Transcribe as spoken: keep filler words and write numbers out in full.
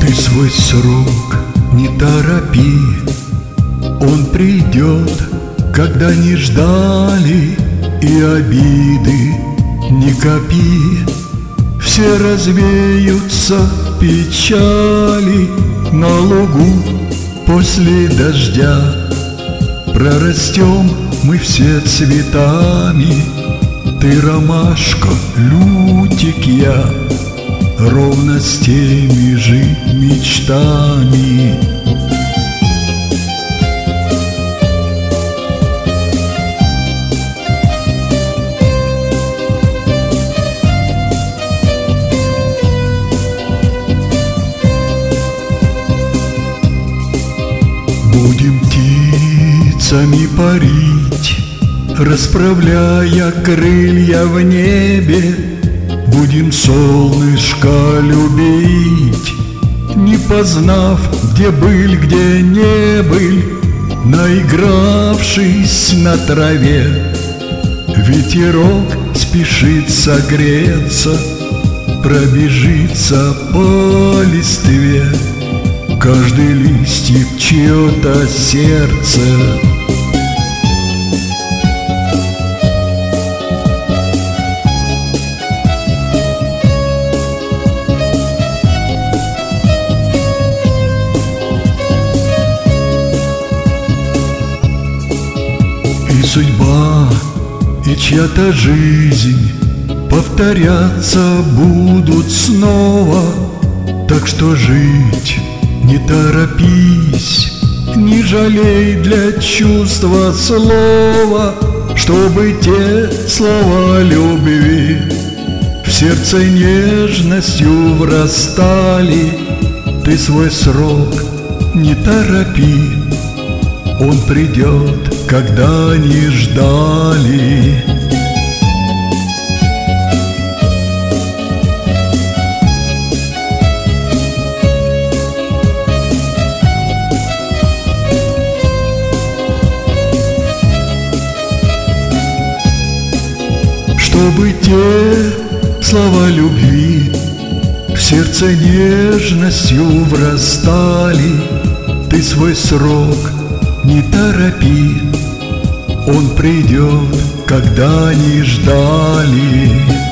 Ты свой срок не торопи, он придет, когда не ждали, и обиды не копи. Все развеются печали на лугу после дождя. Прорастем мы все цветами, ты ромашка, лютик я, ровно с теми же мечтами. Будем птицами парить, расправляя крылья в небе. Будем солнышко любить, не познав, где быль, где не быль, наигравшись на траве. Ветерок спешит согреться, пробежится по листве. Каждый листик чье-то сердце. И судьба, и чья-то жизнь повторяться будут снова. Так что жить не торопись, не жалей для чувства слова, чтобы те слова любви в сердце нежностью врастали. Ты свой срок не торопи, он придет, когда не ждали. Чтобы те слова любви в сердце нежностью врастали. Ты свой срок не торопи, он придет, когда не ждали.